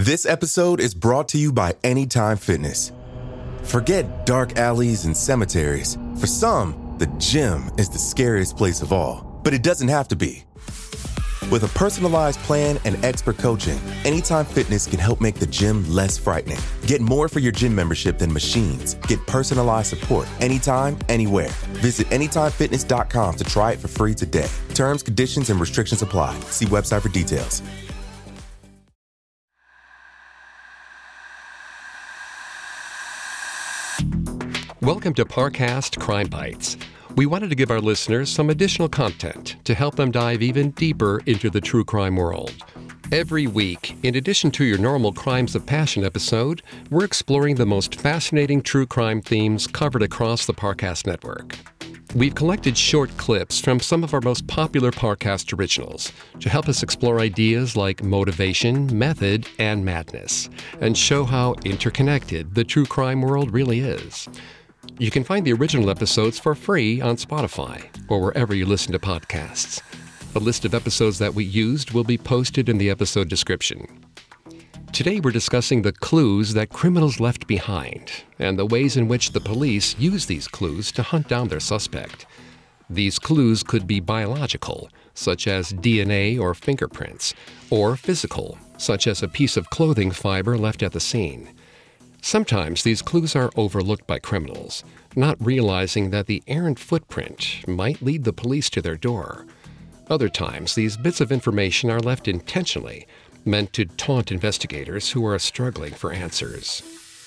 This episode is brought to you by Anytime Fitness. Forget dark alleys and cemeteries. For some, the gym is the scariest place of all, but it doesn't have to be. With a personalized plan and expert coaching, Anytime Fitness can help make the gym less frightening. Get more for your gym membership than machines. Get personalized support anytime, anywhere. Visit AnytimeFitness.com to try it for free today. Terms, conditions, and restrictions apply. See website for details. Welcome to Parcast Crime Bites. We wanted to give our listeners some additional content to help them dive even deeper into the true crime world. Every week, in addition to your normal Crimes of Passion episode, we're exploring the most fascinating true crime themes covered across the Parcast network. We've collected short clips from some of our most popular Parcast originals to help us explore ideas like motivation, method, and madness, and show how interconnected the true crime world really is. You can find the original episodes for free on Spotify or wherever you listen to podcasts. A list of episodes that we used will be posted in the episode description. Today we're discussing the clues that criminals left behind and the ways in which the police use these clues to hunt down their suspect. These clues could be biological, such as DNA or fingerprints, or physical, such as a piece of clothing fiber left at the scene. Sometimes these clues are overlooked by criminals, not realizing that the errant footprint might lead the police to their door. Other times, these bits of information are left intentionally, meant to taunt investigators who are struggling for answers.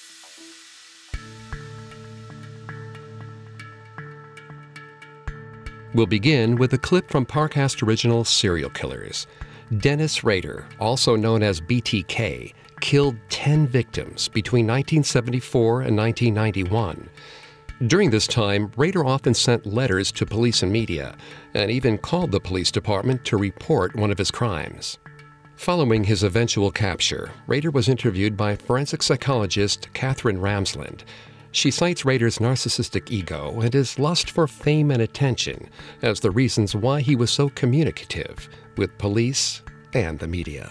We'll begin with a clip from Parcast original Serial Killers. Dennis Rader, also known as BTK, killed 10 victims between 1974 and 1991. During this time, Rader often sent letters to police and media, and even called the police department to report one of his crimes. Following his eventual capture, Rader was interviewed by forensic psychologist Katherine Ramsland. She cites Rader's narcissistic ego and his lust for fame and attention as the reasons why he was so communicative with police and the media.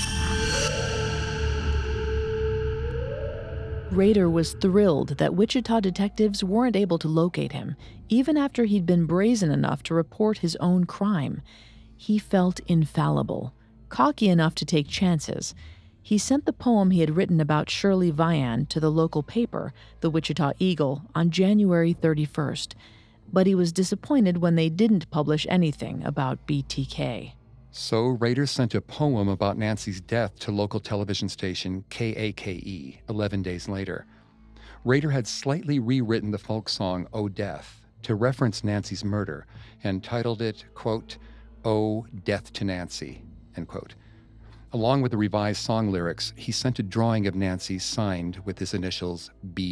Rader was thrilled that Wichita detectives weren't able to locate him, even after he'd been brazen enough to report his own crime. He felt infallible, cocky enough to take chances. He sent the poem he had written about Shirley Vian to the local paper, the Wichita Eagle, on January 31st, but he was disappointed when they didn't publish anything about BTK. So Rader sent a poem about Nancy's death to local television station KAKE 11 days later. Rader had slightly rewritten the folk song "Oh Death" to reference Nancy's murder and titled it, quote, "Oh, Death to Nancy," end quote. Along with the revised song lyrics, he sent a drawing of Nancy signed with his initials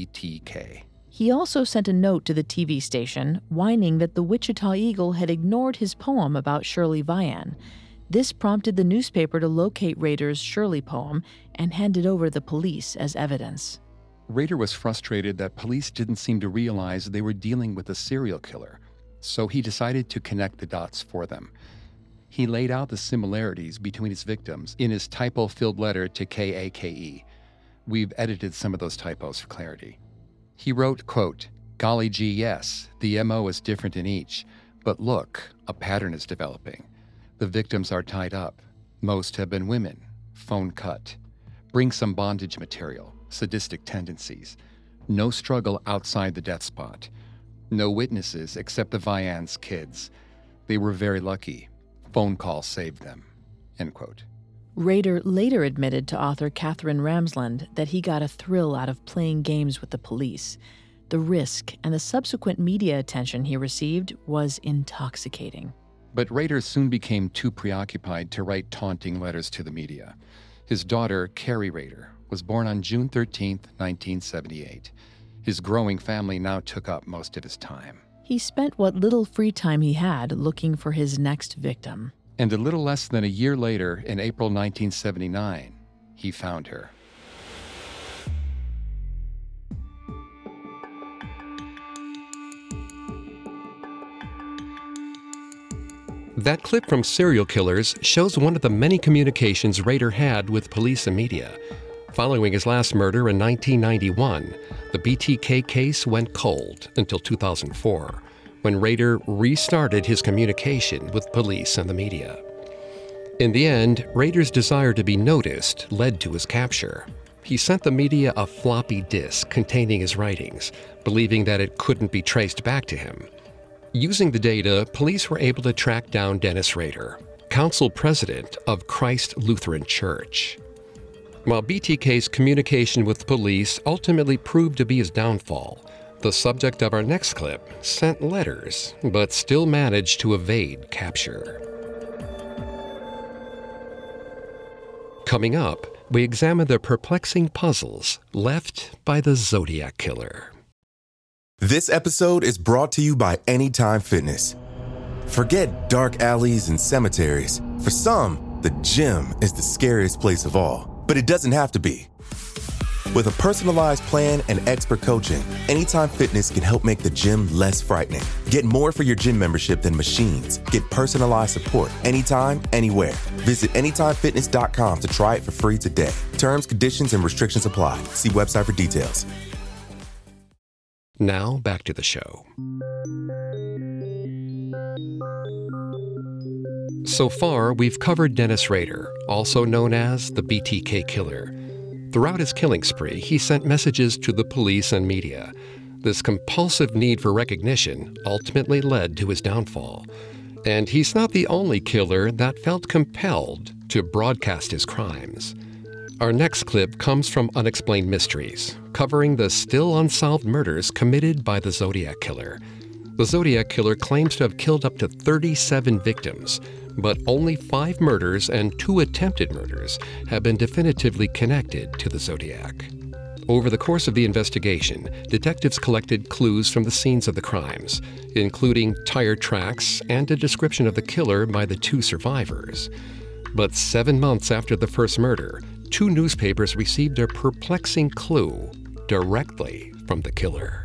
BTK. He also sent a note to the TV station whining that the Wichita Eagle had ignored his poem about Shirley Vian. This prompted the newspaper to locate Rader's Shirley poem and hand it over to the police as evidence. Rader was frustrated that police didn't seem to realize they were dealing with a serial killer, so he decided to connect the dots for them. He laid out the similarities between his victims in his typo-filled letter to KAKE. We've edited some of those typos for clarity. He wrote, quote, "Golly gee, yes, the MO is different in each, but look, a pattern is developing. The victims are tied up. Most have been women. Phone cut. Bring some bondage material. Sadistic tendencies. No struggle outside the death spot. No witnesses except the Vian's kids. They were very lucky. Phone call saved them," end quote. Rader later admitted to author Katherine Ramsland that he got a thrill out of playing games with the police. The risk and the subsequent media attention he received was intoxicating. But Rader soon became too preoccupied to write taunting letters to the media. His daughter, Carrie Rader, was born on June 13, 1978. His growing family now took up most of his time. He spent what little free time he had looking for his next victim. And a little less than a year later, in April 1979, he found her. That clip from Serial Killers shows one of the many communications Rader had with police and media. Following his last murder in 1991, the BTK case went cold until 2004, when Rader restarted his communication with police and the media. In the end, Rader's desire to be noticed led to his capture. He sent the media a floppy disk containing his writings, believing that it couldn't be traced back to him. Using the data, police were able to track down Dennis Rader, council president of Christ Lutheran Church. While BTK's communication with police ultimately proved to be his downfall, the subject of our next clip sent letters, but still managed to evade capture. Coming up, we examine the perplexing puzzles left by the Zodiac Killer. This episode is brought to you by Anytime Fitness. Forget dark alleys and cemeteries. For some, the gym is the scariest place of all, but it doesn't have to be. With a personalized plan and expert coaching, Anytime Fitness can help make the gym less frightening. Get more for your gym membership than machines. Get personalized support anytime, anywhere. Visit AnytimeFitness.com to try it for free today. Terms, conditions, and restrictions apply. See website for details. Now, back to the show. So far, we've covered Dennis Rader, also known as the BTK Killer. Throughout his killing spree, he sent messages to the police and media. This compulsive need for recognition ultimately led to his downfall. And he's not the only killer that felt compelled to broadcast his crimes. Our next clip comes from Unexplained Mysteries, covering the still unsolved murders committed by the Zodiac Killer. The Zodiac Killer claims to have killed up to 37 victims, but only 5 murders and 2 attempted murders have been definitively connected to the Zodiac. Over the course of the investigation, detectives collected clues from the scenes of the crimes, including tire tracks and a description of the killer by the 2 survivors. But 7 months after the first murder, 2 newspapers received a perplexing clue directly from the killer.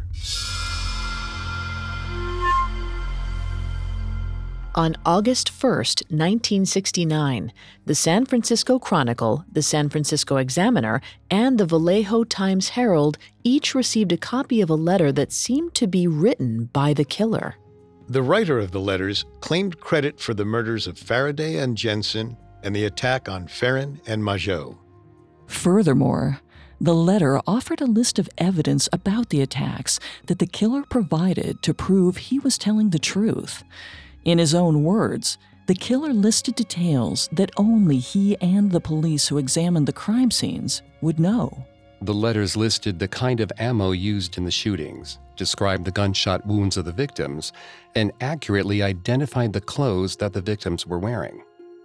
On August 1st, 1969, the San Francisco Chronicle, the San Francisco Examiner, and the Vallejo Times-Herald each received a copy of a letter that seemed to be written by the killer. The writer of the letters claimed credit for the murders of Faraday and Jensen and the attack on Ferrin and Majot. Furthermore, the letter offered a list of evidence about the attacks that the killer provided to prove he was telling the truth. In his own words, the killer listed details that only he and the police who examined the crime scenes would know. The letters listed the kind of ammo used in the shootings, described the gunshot wounds of the victims, and accurately identified the clothes that the victims were wearing.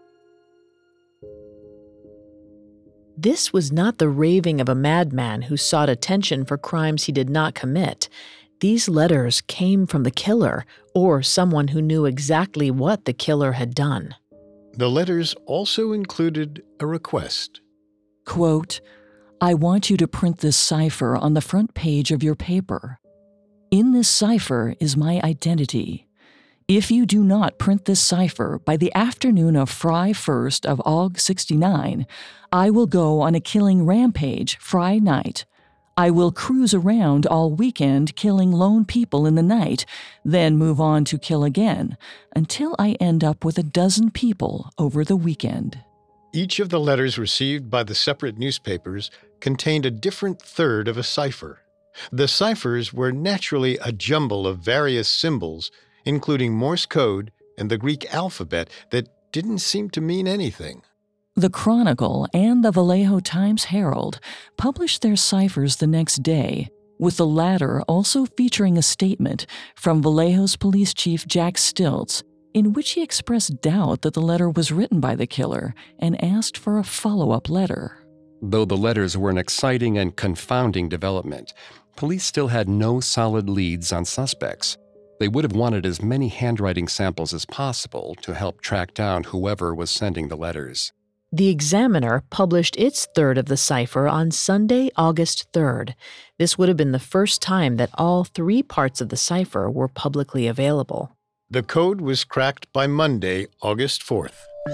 This was not the raving of a madman who sought attention for crimes he did not commit. These letters came from the killer, or someone who knew exactly what the killer had done. The letters also included a request. Quote, "I want you to print this cipher on the front page of your paper. In this cipher is my identity. If you do not print this cipher by the afternoon of Fry 1st of Aug 69, I will go on a killing rampage Fry night. I will cruise around all weekend killing lone people in the night, then move on to kill again, until I end up with 12 people over the weekend." Each of the letters received by the separate newspapers contained a different third of a cipher. The ciphers were naturally a jumble of various symbols, including Morse code and the Greek alphabet that didn't seem to mean anything. The Chronicle and the Vallejo Times-Herald published their ciphers the next day, with the latter also featuring a statement from Vallejo's police chief Jack Stiltz, in which he expressed doubt that the letter was written by the killer and asked for a follow-up letter. Though the letters were an exciting and confounding development, police still had no solid leads on suspects. They would have wanted as many handwriting samples as possible to help track down whoever was sending the letters. The Examiner published its third of the cipher on Sunday, August 3rd. This would have been the first time that all 3 parts of the cipher were publicly available. The code was cracked by Monday, August 4th.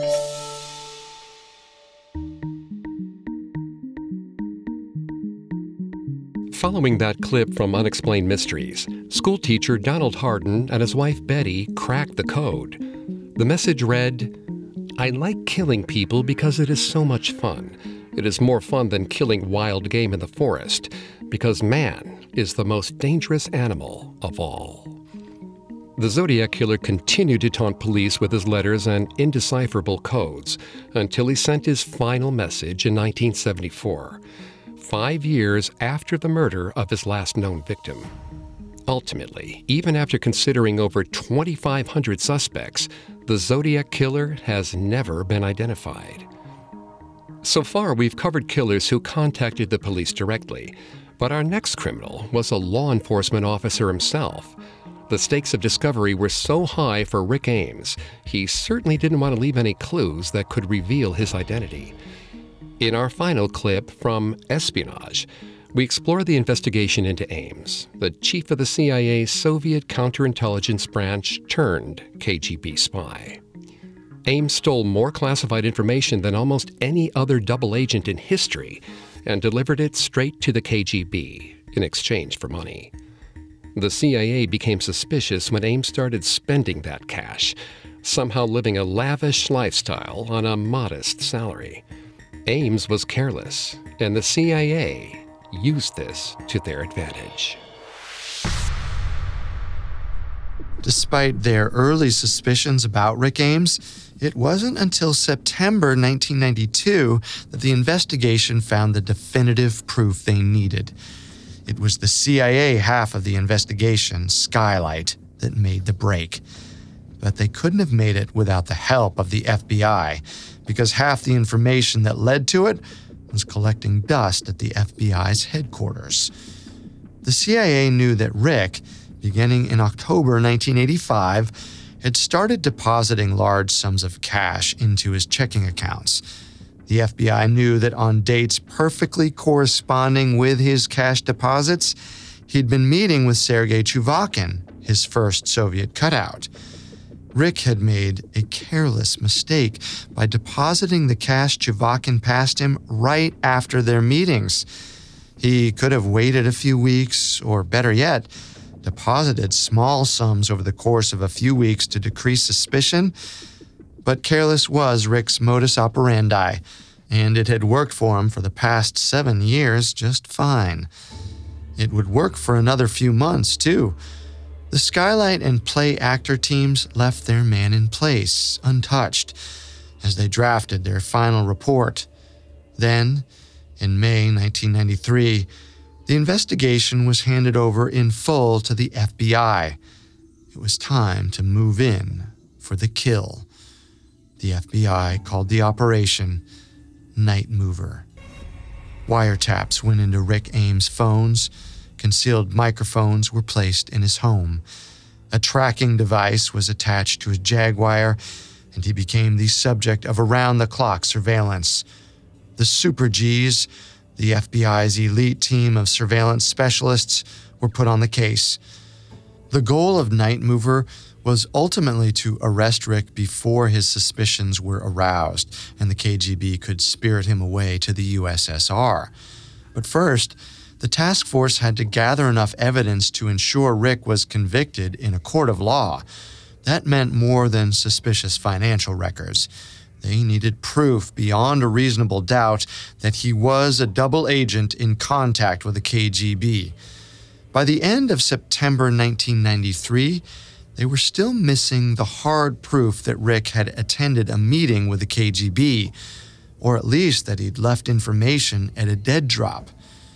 Following that clip from Unexplained Mysteries, schoolteacher Donald Hardin and his wife Betty cracked the code. The message read, "I like killing people because it is so much fun. It is more fun than killing wild game in the forest, because man is the most dangerous animal of all." The Zodiac Killer continued to taunt police with his letters and indecipherable codes until he sent his final message in 1974, 5 years after the murder of his last known victim. Ultimately, even after considering over 2,500 suspects, the Zodiac Killer has never been identified. So far, we've covered killers who contacted the police directly, but our next criminal was a law enforcement officer himself. The stakes of discovery were so high for Rick Ames, he certainly didn't want to leave any clues that could reveal his identity. In our final clip from Espionage, we explore the investigation into Ames, the chief of the CIA's Soviet counterintelligence branch turned KGB spy. Ames stole more classified information than almost any other double agent in history and delivered it straight to the KGB in exchange for money. The CIA became suspicious when Ames started spending that cash, somehow living a lavish lifestyle on a modest salary. Ames was careless, and the CIA used this to their advantage. Despite their early suspicions about Rick Ames, it wasn't until September 1992 that the investigation found the definitive proof they needed. It was the CIA half of the investigation, Skylight, that made the break. But they couldn't have made it without the help of the FBI, because half the information that led to it was collecting dust at the FBI's headquarters. The CIA knew that Rick, beginning in October 1985, had started depositing large sums of cash into his checking accounts. The FBI knew that on dates perfectly corresponding with his cash deposits, he'd been meeting with Sergei Chuvakin, his first Soviet cutout. Rick had made a careless mistake by depositing the cash Chuvakin passed him right after their meetings. He could have waited a few weeks, or better yet, deposited small sums over the course of a few weeks to decrease suspicion, but careless was Rick's modus operandi, and it had worked for him for the past 7 years just fine. It would work for another few months, too. The Skylight and Play actor teams left their man in place, untouched, as they drafted their final report. Then, in May 1993, the investigation was handed over in full to the FBI. It was time to move in for the kill. The FBI called the operation Night Mover. Wiretaps went into Rick Ames' phones. Concealed microphones were placed in his home. A tracking device was attached to his Jaguar, and he became the subject of around-the-clock surveillance. The Super Gs, the FBI's elite team of surveillance specialists, were put on the case. The goal of Night Mover was ultimately to arrest Rick before his suspicions were aroused and the KGB could spirit him away to the USSR. But first, the task force had to gather enough evidence to ensure Rick was convicted in a court of law. That meant more than suspicious financial records. They needed proof beyond a reasonable doubt that he was a double agent in contact with the KGB. By the end of September 1993, they were still missing the hard proof that Rick had attended a meeting with the KGB, or at least that he'd left information at a dead drop.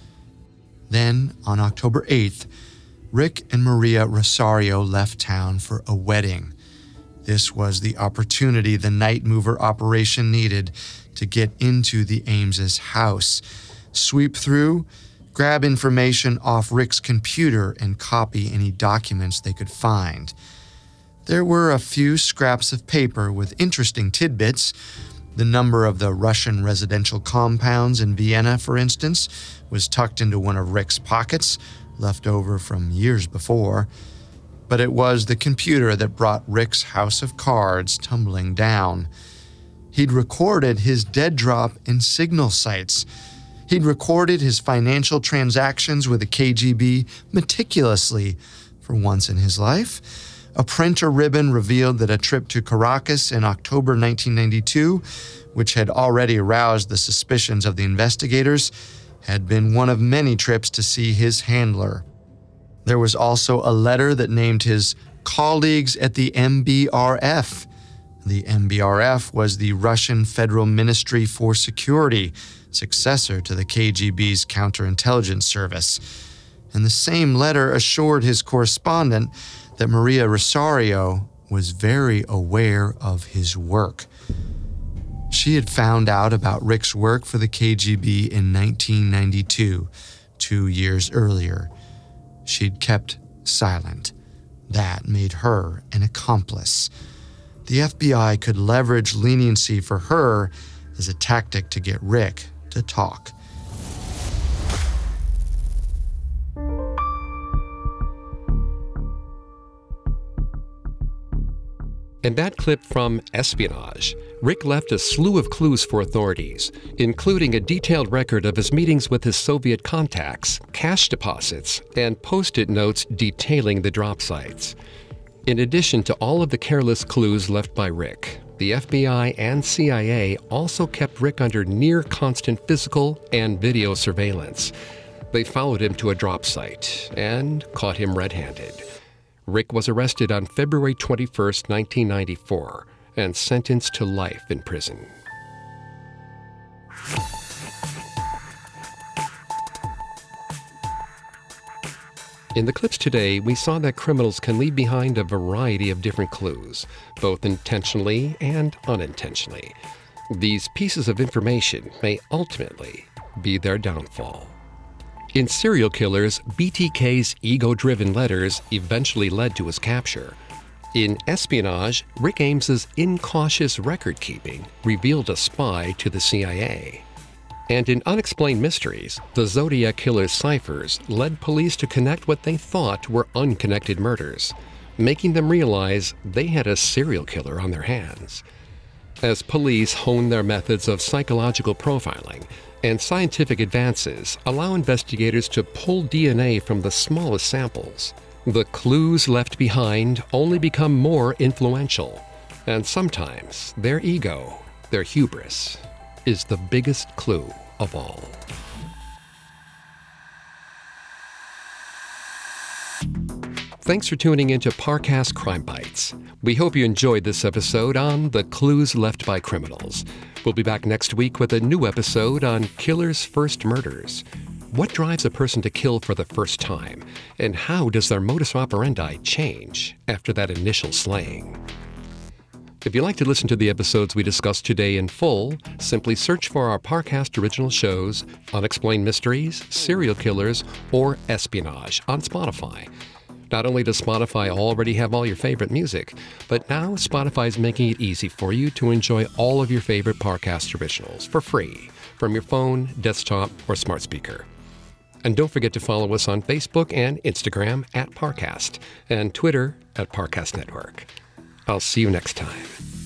Then, on October 8th, Rick and Maria Rosario left town for a wedding. This was the opportunity the Night Mover operation needed to get into the Ames' house, sweep through, grab information off Rick's computer, and copy any documents they could find. There were a few scraps of paper with interesting tidbits. The number of the Russian residential compounds in Vienna, for instance, was tucked into one of Rick's pockets, left over from years before. But it was the computer that brought Rick's house of cards tumbling down. He'd recorded his dead drop in signal sites. He'd recorded his financial transactions with the KGB meticulously. For once in his life, a printer ribbon revealed that a trip to Caracas in October 1992, which had already aroused the suspicions of the investigators, had been one of many trips to see his handler. There was also a letter that named his colleagues at the MBRF. The MBRF was the Russian Federal Ministry for Security, successor to the KGB's counterintelligence service. And the same letter assured his correspondent that Maria Rosario was very aware of his work. She had found out about Rick's work for the KGB in 1992, 2 years earlier. She'd kept silent. That made her an accomplice. The FBI could leverage leniency for her as a tactic to get Rick to talk. In that clip from Espionage, Rick left a slew of clues for authorities, including a detailed record of his meetings with his Soviet contacts, cash deposits, and post-it notes detailing the drop sites. In addition to all of the careless clues left by Rick, the FBI and CIA also kept Rick under near constant physical and video surveillance. They followed him to a drop site and caught him red-handed. Rick was arrested on February 21, 1994, and sentenced to life in prison. In the clips today, we saw that criminals can leave behind a variety of different clues, both intentionally and unintentionally. These pieces of information may ultimately be their downfall. In Serial Killers, BTK's ego-driven letters eventually led to his capture. In Espionage, Rick Ames's incautious record-keeping revealed a spy to the CIA. And in Unexplained Mysteries, the Zodiac Killer's ciphers led police to connect what they thought were unconnected murders, making them realize they had a serial killer on their hands. As police hone their methods of psychological profiling, and scientific advances allow investigators to pull DNA from the smallest samples, the clues left behind only become more influential. And sometimes their ego, their hubris, is the biggest clue of all. Thanks for tuning into Parcast Crime Bites. We hope you enjoyed this episode on the clues left by criminals. We'll be back next week with a new episode on killers' first murders. What drives a person to kill for the first time? And how does their modus operandi change after that initial slaying? If you'd like to listen to the episodes we discussed today in full, simply search for our Parcast original shows, Unexplained Mysteries, Serial Killers, or Espionage on Spotify. Not only does Spotify already have all your favorite music, but now Spotify's making it easy for you to enjoy all of your favorite Parcast originals for free from your phone, desktop, or smart speaker. And don't forget to follow us on Facebook and Instagram at Parcast and Twitter at Parcast Network. I'll see you next time.